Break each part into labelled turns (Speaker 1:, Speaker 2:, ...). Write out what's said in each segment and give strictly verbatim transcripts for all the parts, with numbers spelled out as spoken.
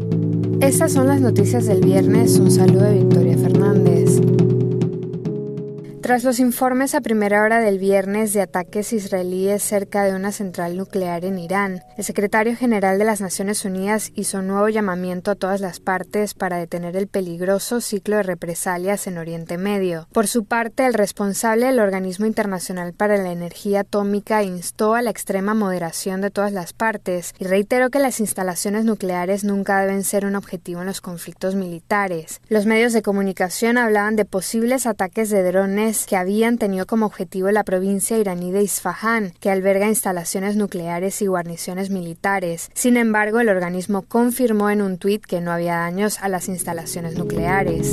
Speaker 1: Estas son las noticias del viernes. Un saludo de Victoria Fernández. Tras los informes a primera hora del viernes de ataques israelíes cerca de una central nuclear en Irán, el secretario general de las Naciones Unidas hizo un nuevo llamamiento a todas las partes para detener el peligroso ciclo de represalias en Oriente Medio. Por su parte, el responsable del Organismo Internacional para la Energía Atómica instó a la extrema moderación de todas las partes y reiteró que las instalaciones nucleares nunca deben ser un objetivo en los conflictos militares. Los medios de comunicación hablaban de posibles ataques de drones que habían tenido como objetivo la provincia iraní de Isfahán, que alberga instalaciones nucleares y guarniciones militares. Sin embargo, el organismo confirmó en un tuit que no había daños a las instalaciones nucleares.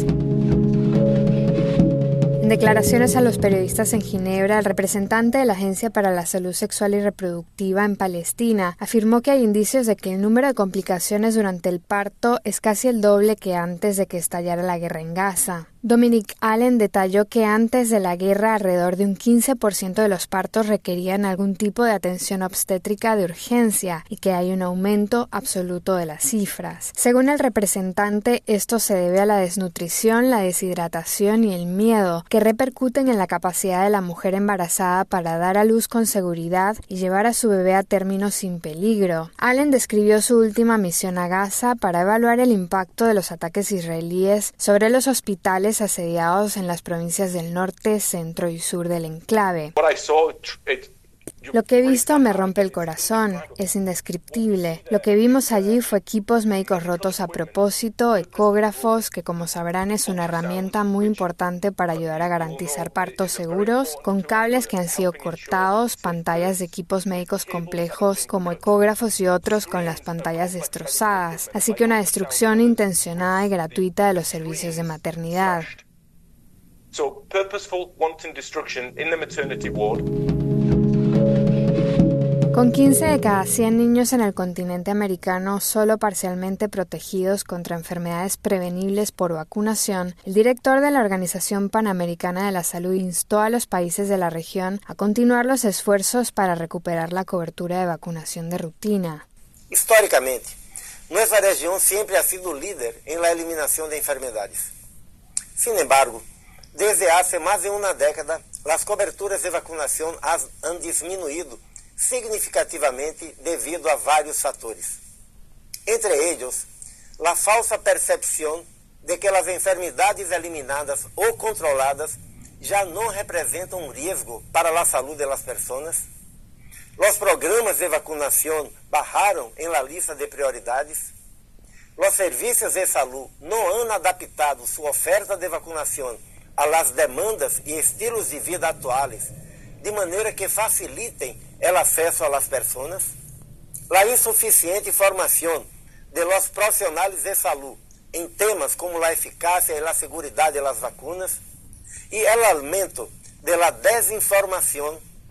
Speaker 1: En declaraciones a los periodistas en Ginebra, el representante de la Agencia para la Salud Sexual y Reproductiva en Palestina afirmó que hay indicios de que el número de complicaciones durante el parto es casi el doble que antes de que estallara la guerra en Gaza. Dominic Allen detalló que antes de la guerra alrededor de un quince por ciento de los partos requerían algún tipo de atención obstétrica de urgencia y que hay un aumento absoluto de las cifras. Según el representante, esto se debe a la desnutrición, la deshidratación y el miedo, que repercuten en la capacidad de la mujer embarazada para dar a luz con seguridad y llevar a su bebé a término sin peligro. Allen describió su última misión a Gaza para evaluar el impacto de los ataques israelíes sobre los hospitales asediados en las provincias del norte, centro y sur del enclave. Lo que he visto me rompe el corazón, es indescriptible. Lo que vimos allí fue equipos médicos rotos a propósito, ecógrafos, que como sabrán es una herramienta muy importante para ayudar a garantizar partos seguros, con cables que han sido cortados, pantallas de equipos médicos complejos como ecógrafos y otros con las pantallas destrozadas, así que una destrucción intencionada y gratuita de los servicios de maternidad.
Speaker 2: So, purposeful wanton destruction in the maternity ward.
Speaker 1: Con quince de cada cien niños en el continente americano solo parcialmente protegidos contra enfermedades prevenibles por vacunación, el director de la Organización Panamericana de la Salud instó a los países de la región a continuar los esfuerzos para recuperar la cobertura de vacunación de rutina.
Speaker 3: Históricamente, nuestra región siempre ha sido líder en la eliminación de enfermedades. Sin embargo, desde hace más de una década, las coberturas de vacunación han disminuido significativamente devido a varios fatores. Entre ellos, la falsa percepción de que las enfermedades eliminadas o controladas ya no representan un riesgo para la salud de las personas. Los programas de vacunación bajaron en la lista de prioridades. Los servicios de salud no han adaptado su oferta de vacunación a las demandas y estilos de vida actuales, de manera que facilitem el acceso a las personas. La insuficiente formación de los profesionales de salud en temas como la eficacia y la seguridad de las vacunas y el aumento de la desinformación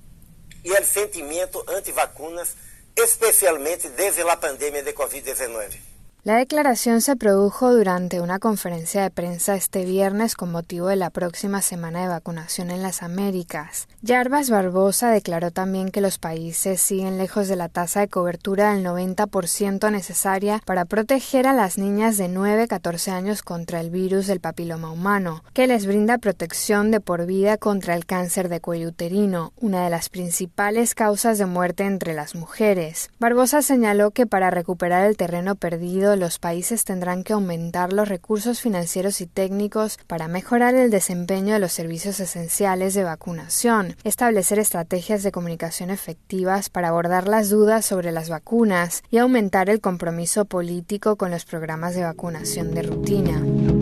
Speaker 3: y el sentimiento antivacunas, especialmente desde la pandemia de COVID diecinueve.
Speaker 1: La declaración se produjo durante una conferencia de prensa este viernes con motivo de la próxima semana de vacunación en las Américas. Jarbas Barbosa declaró también que los países siguen lejos de la tasa de cobertura del noventa por ciento necesaria para proteger a las niñas de nueve a catorce años contra el virus del papiloma humano, que les brinda protección de por vida contra el cáncer de cuello uterino, una de las principales causas de muerte entre las mujeres. Barbosa señaló que para recuperar el terreno perdido, los países tendrán que aumentar los recursos financieros y técnicos para mejorar el desempeño de los servicios esenciales de vacunación, establecer estrategias de comunicación efectivas para abordar las dudas sobre las vacunas y aumentar el compromiso político con los programas de vacunación de rutina.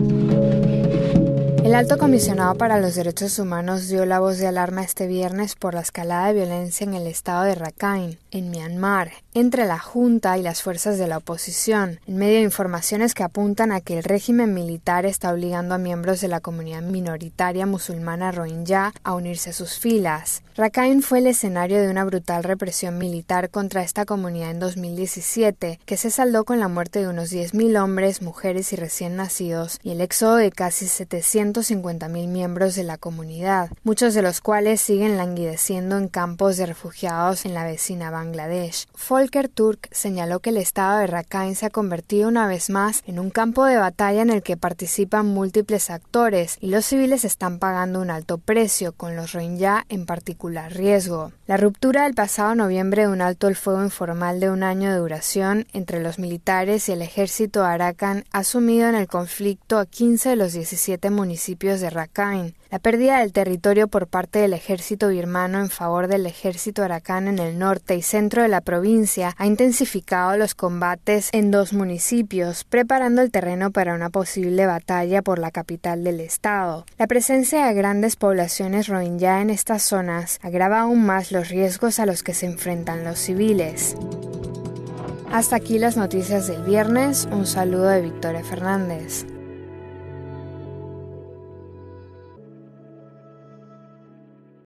Speaker 1: El alto comisionado para los derechos humanos dio la voz de alarma este viernes por la escalada de violencia en el estado de Rakhine, en Myanmar, entre la junta y las fuerzas de la oposición, en medio de informaciones que apuntan a que el régimen militar está obligando a miembros de la comunidad minoritaria musulmana rohingya a unirse a sus filas. Rakhine fue el escenario de una brutal represión militar contra esta comunidad en dos mil diecisiete, que se saldó con la muerte de unos diez mil hombres, mujeres y recién nacidos, y el éxodo de casi setecientos cincuenta mil miembros de la comunidad, muchos de los cuales siguen languideciendo en campos de refugiados en la vecina Bangladesh. Volker Turk señaló que el estado de Rakhine se ha convertido una vez más en un campo de batalla en el que participan múltiples actores y los civiles están pagando un alto precio, con los Rohingya en particular riesgo. La ruptura del pasado noviembre de un alto el fuego informal de un año de duración entre los militares y el ejército Arakan ha sumido en el conflicto a quince de los diecisiete municipios de Rakhine. La pérdida del territorio por parte del ejército birmano en favor del ejército Arakan en el norte y centro de la provincia ha intensificado los combates en dos municipios, preparando el terreno para una posible batalla por la capital del estado. La presencia de grandes poblaciones rohingya en estas zonas agrava aún más los riesgos a los que se enfrentan los civiles. Hasta aquí las noticias del viernes. Un saludo de Victoria Fernández.